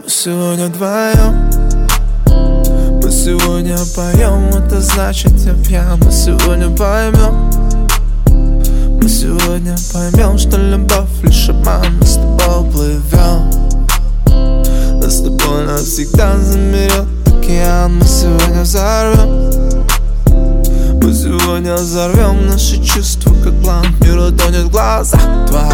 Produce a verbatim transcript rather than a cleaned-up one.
сегодня вдвоем, мы сегодня поем, это значит я пьян. Мы сегодня поймем, мы сегодня поймем, что любовь лишь обман. Мы с тобой плывем, но с тобой навсегда замерет океан. Мы сегодня взорвем, мы сегодня взорвем наши чувства, как бланк. Мир утонет в глазах твоих.